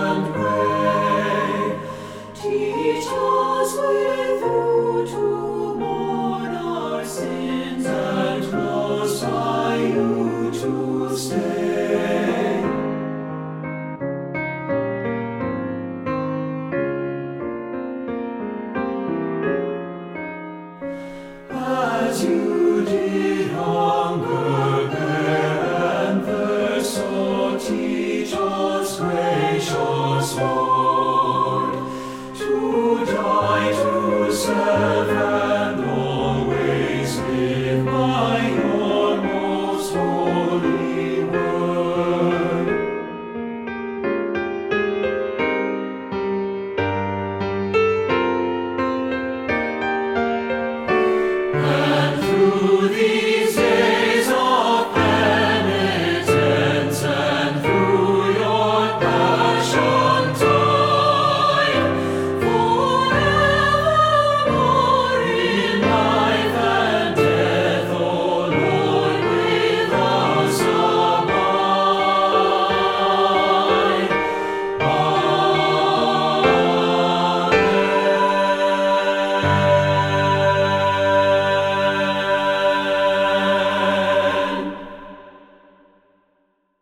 and pray. Teach us with you to mourn our sins and close by you to stay. As you did hunger, bear, and thirst, so teach us, gracious Lord, to die to self